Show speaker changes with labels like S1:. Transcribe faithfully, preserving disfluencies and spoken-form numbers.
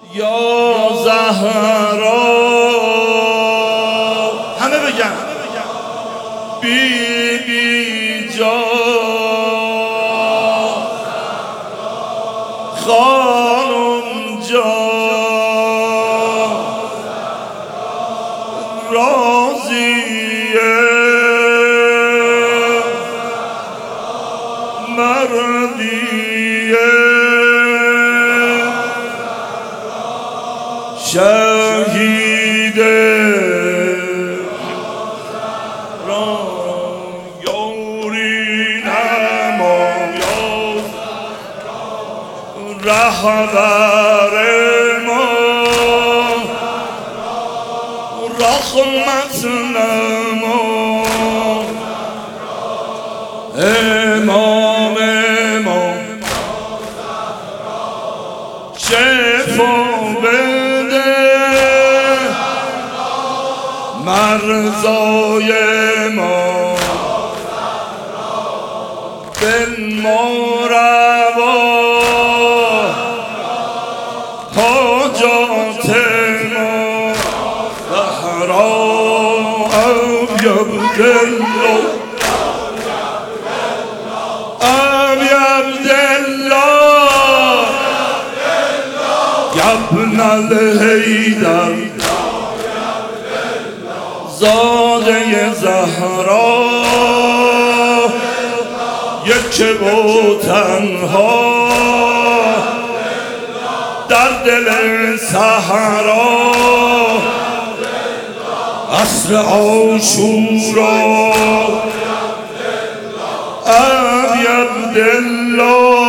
S1: یا زهرا، همه بگن بی بی جا خانم جان راضیه مردیه شهیده را یاری نماید رهبر ما رحمت نما امام امام شفا بده مرزای ما دل ما روا حاجات ما زهرا ابیب دلا ابیب دلا ابن الحیدر زاده زهرا یک و تنها در دل صحرا عصر عاشورا ابی عبدالله